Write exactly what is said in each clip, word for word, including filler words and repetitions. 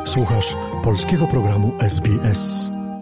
Słuchasz polskiego programu S B S.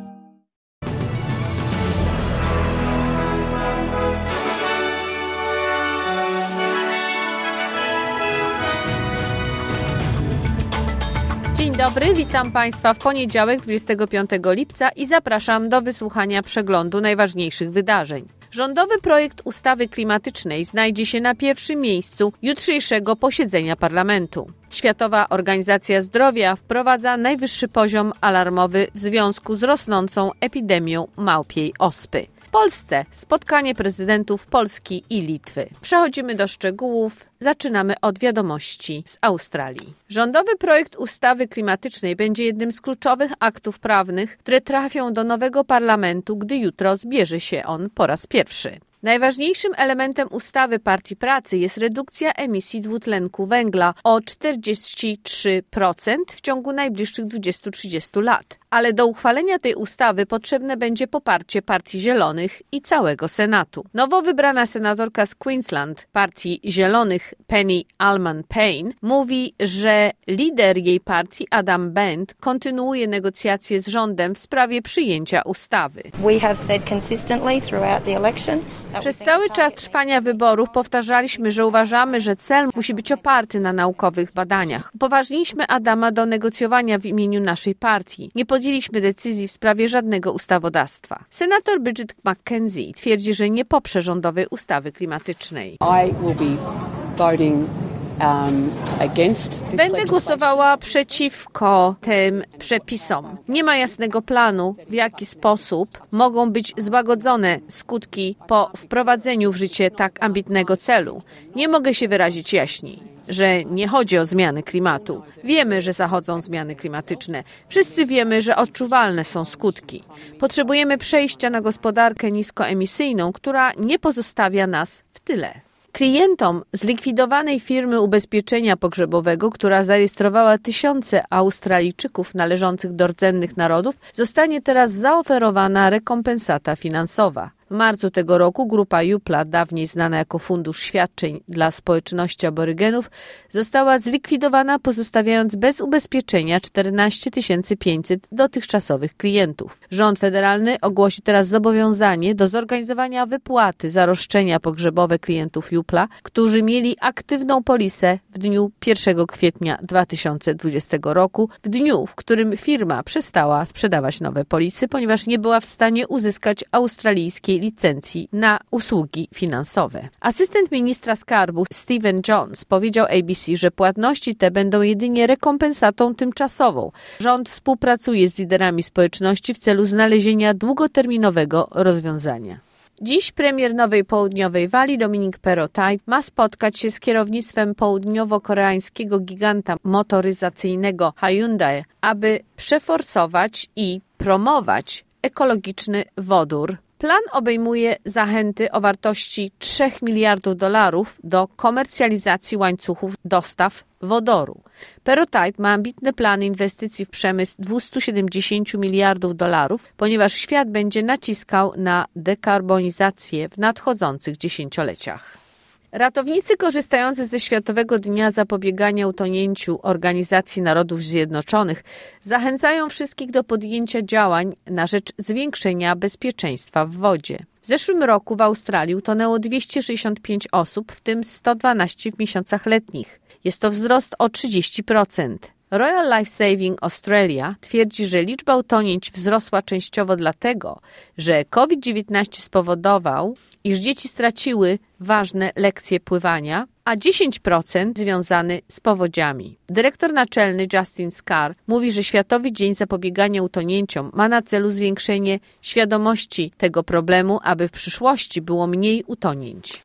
Dzień dobry, witam Państwa w poniedziałek dwudziestego piątego lipca i zapraszam do wysłuchania przeglądu najważniejszych wydarzeń. Rządowy projekt ustawy klimatycznej znajdzie się na pierwszym miejscu jutrzejszego posiedzenia parlamentu. Światowa Organizacja Zdrowia wprowadza najwyższy poziom alarmowy w związku z rosnącą epidemią małpiej ospy. W Polsce spotkanie prezydentów Polski i Litwy. Przechodzimy do szczegółów. Zaczynamy od wiadomości z Australii. Rządowy projekt ustawy klimatycznej będzie jednym z kluczowych aktów prawnych, które trafią do nowego parlamentu, gdy jutro zbierze się on po raz pierwszy. Najważniejszym elementem ustawy Partii Pracy jest redukcja emisji dwutlenku węgla o czterdzieści trzy procent w ciągu najbliższych dwudziestu do trzydziestu lat. Ale do uchwalenia tej ustawy potrzebne będzie poparcie Partii Zielonych i całego Senatu. Nowo wybrana senatorka z Queensland Partii Zielonych Penny Allman-Payne mówi, że lider jej partii Adam Bent kontynuuje negocjacje z rządem w sprawie przyjęcia ustawy. We have said consistently throughout the election. Przez cały czas trwania wyborów powtarzaliśmy, że uważamy, że cel musi być oparty na naukowych badaniach. Upoważniliśmy Adama do negocjowania w imieniu naszej partii. Nie podjęliśmy decyzji w sprawie żadnego ustawodawstwa. Senator Bridget McKenzie twierdzi, że nie poprze rządowej ustawy klimatycznej. I will be voting Um, against this Będę głosowała przeciwko tym przepisom. Nie ma jasnego planu, w jaki sposób mogą być złagodzone skutki po wprowadzeniu w życie tak ambitnego celu. Nie mogę się wyrazić jaśniej, że nie chodzi o zmiany klimatu. Wiemy, że zachodzą zmiany klimatyczne. Wszyscy wiemy, że odczuwalne są skutki. Potrzebujemy przejścia na gospodarkę niskoemisyjną, która nie pozostawia nas w tyle. Klientom zlikwidowanej firmy ubezpieczenia pogrzebowego, która zarejestrowała tysiące Australijczyków należących do rdzennych narodów, zostanie teraz zaoferowana rekompensata finansowa. W marcu tego roku grupa Jupla, dawniej znana jako Fundusz Świadczeń dla Społeczności Aborygenów, została zlikwidowana, pozostawiając bez ubezpieczenia czternaście tysięcy pięćset dotychczasowych klientów. Rząd federalny ogłosi teraz zobowiązanie do zorganizowania wypłaty za roszczenia pogrzebowe klientów Jupla, którzy mieli aktywną polisę w dniu pierwszego kwietnia dwa tysiące dwudziestego roku, w dniu, w którym firma przestała sprzedawać nowe polisy, ponieważ nie była w stanie uzyskać australijskiej licencji na usługi finansowe. Asystent ministra skarbu Stephen Jones powiedział A B C, że płatności te będą jedynie rekompensatą tymczasową. Rząd współpracuje z liderami społeczności w celu znalezienia długoterminowego rozwiązania. Dziś premier Nowej Południowej Walii Dominic Perrottet ma spotkać się z kierownictwem południowo-koreańskiego giganta motoryzacyjnego Hyundai, aby przeforsować i promować ekologiczny wodór. Plan obejmuje zachęty o wartości trzech miliardów dolarów do komercjalizacji łańcuchów dostaw wodoru. Perrottet ma ambitne plany inwestycji w przemysł dwieście siedemdziesiąt miliardów dolarów, ponieważ świat będzie naciskał na dekarbonizację w nadchodzących dziesięcioleciach. Ratownicy korzystający ze Światowego Dnia Zapobiegania Utonięciu Organizacji Narodów Zjednoczonych zachęcają wszystkich do podjęcia działań na rzecz zwiększenia bezpieczeństwa w wodzie. W zeszłym roku w Australii utonęło dwieście sześćdziesiąt pięć osób, w tym sto dwanaście w miesiącach letnich. Jest to wzrost o trzydzieści procent. Royal Life Saving Australia twierdzi, że liczba utonięć wzrosła częściowo dlatego, że COVID dziewiętnaście spowodował, iż dzieci straciły ważne lekcje pływania, a dziesięć procent związany z powodziami. Dyrektor naczelny Justin Scarr mówi, że Światowy Dzień Zapobiegania Utonięciom ma na celu zwiększenie świadomości tego problemu, aby w przyszłości było mniej utonięć.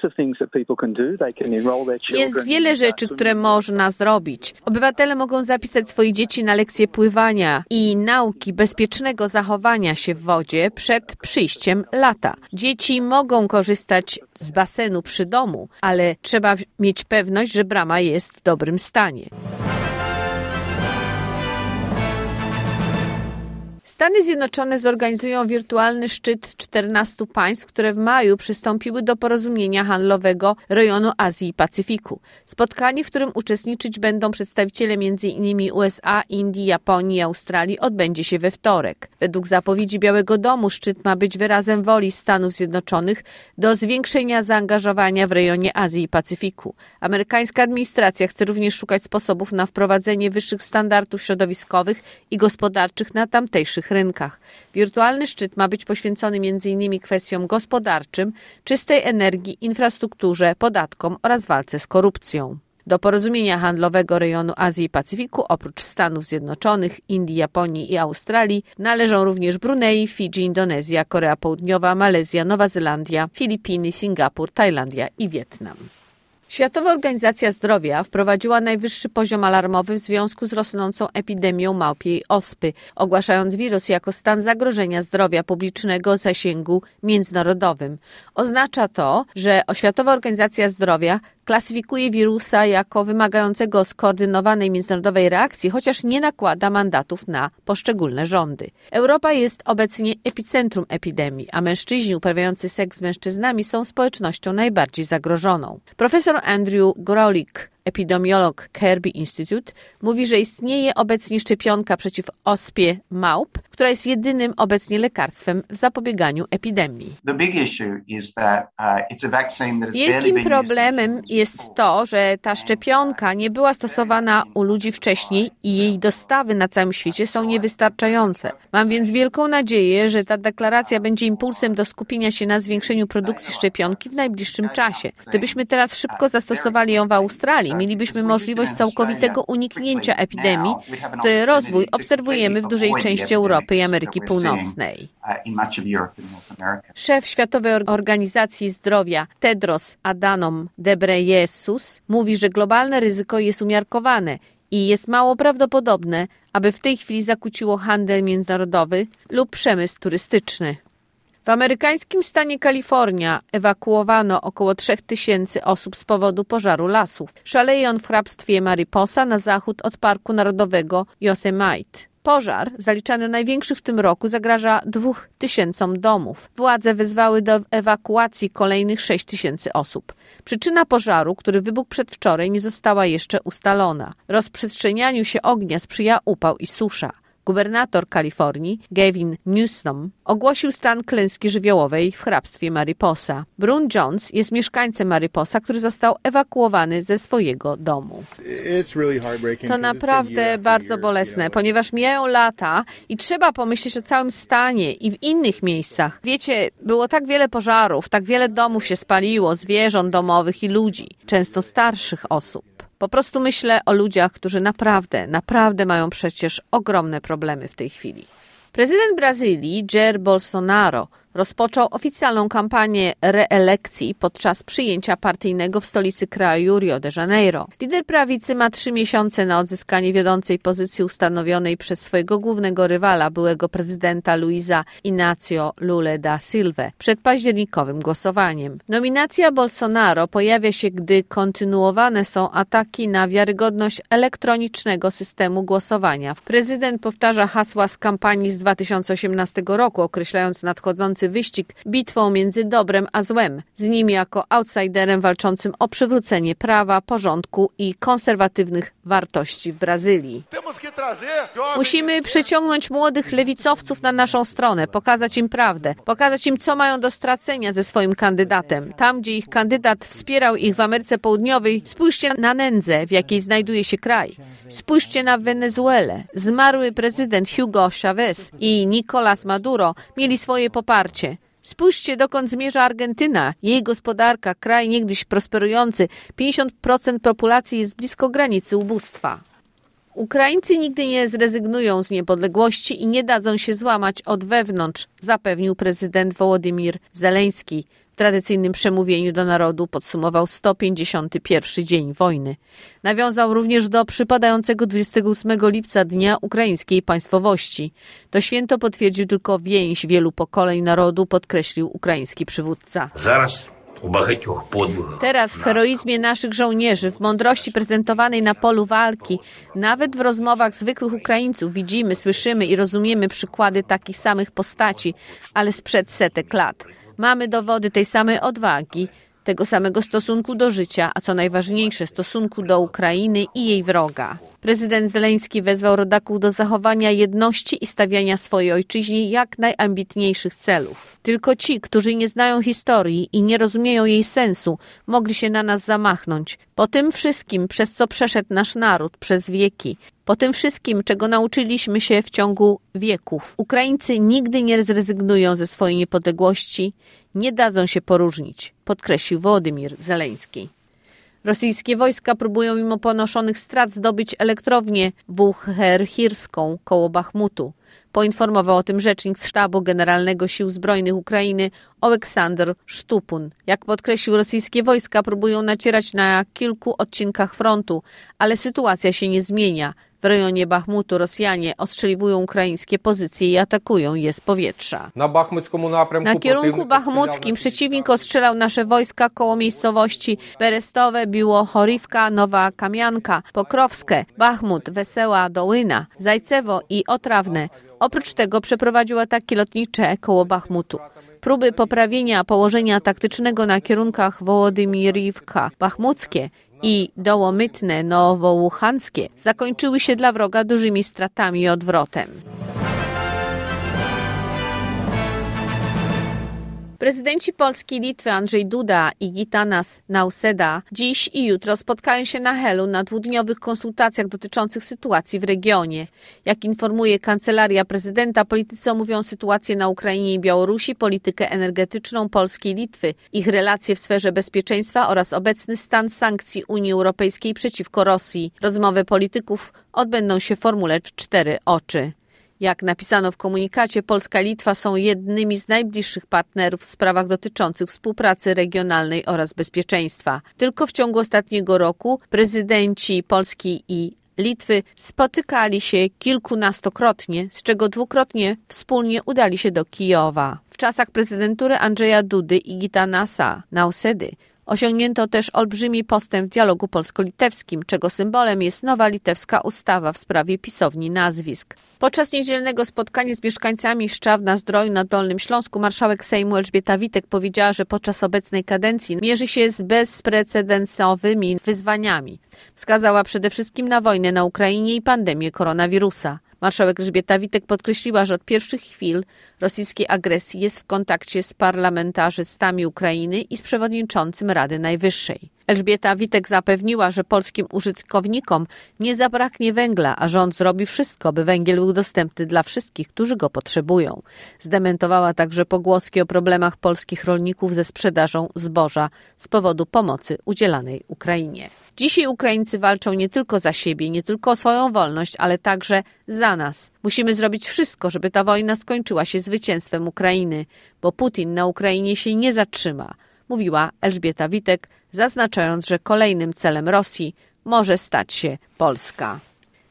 Jest wiele rzeczy, które można zrobić. Obywatele mogą zapisać swoje dzieci na lekcje pływania i nauki bezpiecznego zachowania się w wodzie przed przyjściem lata. Dzieci mogą korzystać z basenu przy domu, ale trzeba mieć pewność, że brama jest w dobrym stanie. Stany Zjednoczone zorganizują wirtualny szczyt czternastu państw, które w maju przystąpiły do porozumienia handlowego rejonu Azji i Pacyfiku. Spotkanie, w którym uczestniczyć będą przedstawiciele między innymi U S A, Indii, Japonii i Australii, odbędzie się we wtorek. Według zapowiedzi Białego Domu szczyt ma być wyrazem woli Stanów Zjednoczonych do zwiększenia zaangażowania w rejonie Azji i Pacyfiku. Amerykańska administracja chce również szukać sposobów na wprowadzenie wyższych standardów środowiskowych i gospodarczych na tamtejszych rynkach. Wirtualny szczyt ma być poświęcony między innymi kwestiom gospodarczym, czystej energii, infrastrukturze, podatkom oraz walce z korupcją. Do porozumienia handlowego rejonu Azji i Pacyfiku oprócz Stanów Zjednoczonych, Indii, Japonii i Australii należą również Brunei, Fidżi, Indonezja, Korea Południowa, Malezja, Nowa Zelandia, Filipiny, Singapur, Tajlandia i Wietnam. Światowa Organizacja Zdrowia wprowadziła najwyższy poziom alarmowy w związku z rosnącą epidemią małpiej ospy, ogłaszając wirus jako stan zagrożenia zdrowia publicznego o zasięgu międzynarodowym. Oznacza to, że Światowa Organizacja Zdrowia klasyfikuje wirusa jako wymagającego skoordynowanej międzynarodowej reakcji, chociaż nie nakłada mandatów na poszczególne rządy. Europa jest obecnie epicentrum epidemii, a mężczyźni uprawiający seks z mężczyznami są społecznością najbardziej zagrożoną. Profesor Andrew Grolik, epidemiolog Kirby Institute, mówi, że istnieje obecnie szczepionka przeciw ospie małp, która jest jedynym obecnie lekarstwem w zapobieganiu epidemii. Wielkim problemem jest to, że ta szczepionka nie była stosowana u ludzi wcześniej i jej dostawy na całym świecie są niewystarczające. Mam więc wielką nadzieję, że ta deklaracja będzie impulsem do skupienia się na zwiększeniu produkcji szczepionki w najbliższym czasie. Gdybyśmy teraz szybko zastosowali ją w Australii, mielibyśmy możliwość całkowitego uniknięcia epidemii, której rozwój obserwujemy w dużej części Europy i Ameryki Północnej. Szef Światowej Organizacji Zdrowia Tedros Adhanom Ghebreyesus mówi, że globalne ryzyko jest umiarkowane i jest mało prawdopodobne, aby w tej chwili zakłóciło handel międzynarodowy lub przemysł turystyczny. W amerykańskim stanie Kalifornia ewakuowano około trzech tysięcy osób z powodu pożaru lasów. Szaleje on w hrabstwie Mariposa na zachód od Parku Narodowego Yosemite. Pożar, zaliczany największy w tym roku, zagraża dwóch tysięcom domów. Władze wezwały do ewakuacji kolejnych sześć tysięcy osób. Przyczyna pożaru, który wybuchł przedwczoraj, nie została jeszcze ustalona. Rozprzestrzenianiu się ognia sprzyja upał i susza. Gubernator Kalifornii, Gavin Newsom, ogłosił stan klęski żywiołowej w hrabstwie Mariposa. Brun Jones jest mieszkańcem Mariposa, który został ewakuowany ze swojego domu. To naprawdę bardzo bolesne, ponieważ mijają lata i trzeba pomyśleć o całym stanie i w innych miejscach. Wiecie, było tak wiele pożarów, tak wiele domów się spaliło, zwierząt domowych i ludzi, często starszych osób. Po prostu myślę o ludziach, którzy naprawdę, naprawdę mają przecież ogromne problemy w tej chwili. Prezydent Brazylii Jair Bolsonaro rozpoczął oficjalną kampanię reelekcji podczas przyjęcia partyjnego w stolicy kraju Rio de Janeiro. Lider prawicy ma trzy miesiące na odzyskanie wiodącej pozycji ustanowionej przez swojego głównego rywala, byłego prezydenta Luiza Inácio Lula da Silva, przed październikowym głosowaniem. Nominacja Bolsonaro pojawia się, gdy kontynuowane są ataki na wiarygodność elektronicznego systemu głosowania. Prezydent powtarza hasła z kampanii z dwa tysiące osiemnastego roku, określając nadchodzący wyścig bitwą między dobrem a złem, z nim jako outsiderem walczącym o przywrócenie prawa, porządku i konserwatywnych wartości w Brazylii. Musimy przyciągnąć młodych lewicowców na naszą stronę, pokazać im prawdę, pokazać im, co mają do stracenia ze swoim kandydatem. Tam, gdzie ich kandydat wspierał ich w Ameryce Południowej, spójrzcie na nędzę, w jakiej znajduje się kraj. Spójrzcie na Wenezuelę. Zmarły prezydent Hugo Chavez i Nicolás Maduro mieli swoje poparcie. Spójrzcie, dokąd zmierza Argentyna. Jej gospodarka, kraj niegdyś prosperujący, pięćdziesiąt procent populacji jest blisko granicy ubóstwa. Ukraińcy nigdy nie zrezygnują z niepodległości i nie dadzą się złamać od wewnątrz, zapewnił prezydent Wołodymyr Zeleński. W tradycyjnym przemówieniu do narodu podsumował sto pięćdziesiąty pierwszy dzień wojny. Nawiązał również do przypadającego dwudziestego ósmego lipca Dnia Ukraińskiej Państwowości. To święto potwierdził tylko więź wielu pokoleń narodu, podkreślił ukraiński przywódca. Teraz w heroizmie naszych żołnierzy, w mądrości prezentowanej na polu walki, nawet w rozmowach zwykłych Ukraińców widzimy, słyszymy i rozumiemy przykłady takich samych postaci, ale sprzed setek lat. Mamy dowody tej samej odwagi, tego samego stosunku do życia, a co najważniejsze, stosunku do Ukrainy i jej wroga. Prezydent Zeleński wezwał rodaków do zachowania jedności i stawiania swojej ojczyźnie jak najambitniejszych celów. Tylko ci, którzy nie znają historii i nie rozumieją jej sensu, mogli się na nas zamachnąć. Po tym wszystkim, przez co przeszedł nasz naród przez wieki, po tym wszystkim, czego nauczyliśmy się w ciągu wieków, Ukraińcy nigdy nie zrezygnują ze swojej niepodległości, nie dadzą się poróżnić, podkreślił Wołodymyr Zeleński. Rosyjskie wojska próbują mimo ponoszonych strat zdobyć elektrownię Wucherhirską koło Bachmutu. Poinformował o tym rzecznik Sztabu Generalnego Sił Zbrojnych Ukrainy Oleksandr Sztupun. Jak podkreślił, rosyjskie wojska próbują nacierać na kilku odcinkach frontu, ale sytuacja się nie zmienia. W rejonie Bachmutu Rosjanie ostrzeliwują ukraińskie pozycje i atakują je z powietrza. Na kierunku bachmuckim przeciwnik ostrzelał nasze wojska koło miejscowości Berestowe, Biłochorivka, Nowa Kamianka, Pokrowskie, Bachmut, Wesoła Dołyna, Zajcewo i Otrawne. Oprócz tego przeprowadził ataki lotnicze koło Bachmutu. Próby poprawienia położenia taktycznego na kierunkach Wołodymiriwka, Bachmuckie i Dołomytne, Nowołuchanskie zakończyły się dla wroga dużymi stratami i odwrotem. Prezydenci Polski i Litwy Andrzej Duda i Gitanas Nausėda dziś i jutro spotkają się na Helu na dwudniowych konsultacjach dotyczących sytuacji w regionie. Jak informuje Kancelaria Prezydenta, politycy omówią sytuację na Ukrainie i Białorusi, politykę energetyczną Polski i Litwy, ich relacje w sferze bezpieczeństwa oraz obecny stan sankcji Unii Europejskiej przeciwko Rosji. Rozmowy polityków odbędą się w formule w cztery oczy. Jak napisano w komunikacie, Polska i Litwa są jednymi z najbliższych partnerów w sprawach dotyczących współpracy regionalnej oraz bezpieczeństwa. Tylko w ciągu ostatniego roku prezydenci Polski i Litwy spotykali się kilkunastokrotnie, z czego dwukrotnie wspólnie udali się do Kijowa. W czasach prezydentury Andrzeja Dudy i Gitanasa Nausėdy osiągnięto też olbrzymi postęp w dialogu polsko-litewskim, czego symbolem jest nowa litewska ustawa w sprawie pisowni nazwisk. Podczas niedzielnego spotkania z mieszkańcami Szczawna-Zdroju na Dolnym Śląsku marszałek Sejmu Elżbieta Witek powiedziała, że podczas obecnej kadencji mierzy się z bezprecedensowymi wyzwaniami. Wskazała przede wszystkim na wojnę na Ukrainie i pandemię koronawirusa. Marszałek Elżbieta Witek podkreśliła, że od pierwszych chwil rosyjskiej agresji jest w kontakcie z parlamentarzystami Ukrainy i z przewodniczącym Rady Najwyższej. Elżbieta Witek zapewniła, że polskim użytkownikom nie zabraknie węgla, a rząd zrobi wszystko, by węgiel był dostępny dla wszystkich, którzy go potrzebują. Zdementowała także pogłoski o problemach polskich rolników ze sprzedażą zboża z powodu pomocy udzielanej Ukrainie. Dzisiaj Ukraińcy walczą nie tylko za siebie, nie tylko o swoją wolność, ale także za nas. Musimy zrobić wszystko, żeby ta wojna skończyła się zwycięstwem Ukrainy, bo Putin na Ukrainie się nie zatrzyma, mówiła Elżbieta Witek, zaznaczając, że kolejnym celem Rosji może stać się Polska.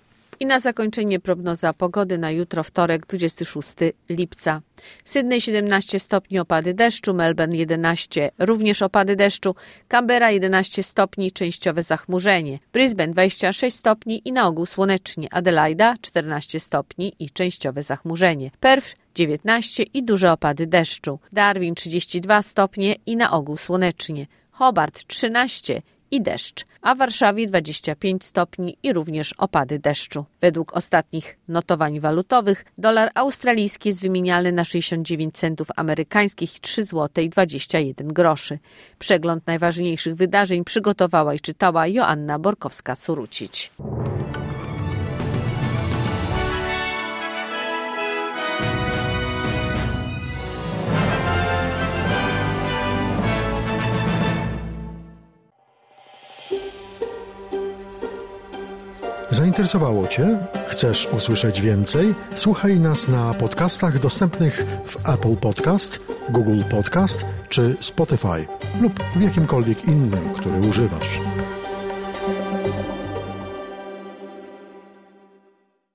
I na zakończenie prognoza pogody na jutro, wtorek, dwudziestego szóstego lipca. Sydney siedemnaście stopni, opady deszczu, Melbourne jedenaście, również opady deszczu, Canberra jedenaście stopni, częściowe zachmurzenie, Brisbane dwadzieścia sześć stopni i na ogół słonecznie, Adelaida czternaście stopni i częściowe zachmurzenie, Perth dziewiętnaście i duże opady deszczu, Darwin trzydzieści dwa stopnie i na ogół słonecznie, Hobart trzynaście i deszcz, a w Warszawie dwadzieścia pięć stopni i również opady deszczu. Według ostatnich notowań walutowych dolar australijski jest wymienialny na sześćdziesiąt dziewięć centów amerykańskich i trzy złote i dwadzieścia jeden groszy. Przegląd najważniejszych wydarzeń przygotowała i czytała Joanna Borkowska-Surucić. Zainteresowało Cię? Chcesz usłyszeć więcej? Słuchaj nas na podcastach dostępnych w Apple Podcast, Google Podcast czy Spotify lub w jakimkolwiek innym, który używasz.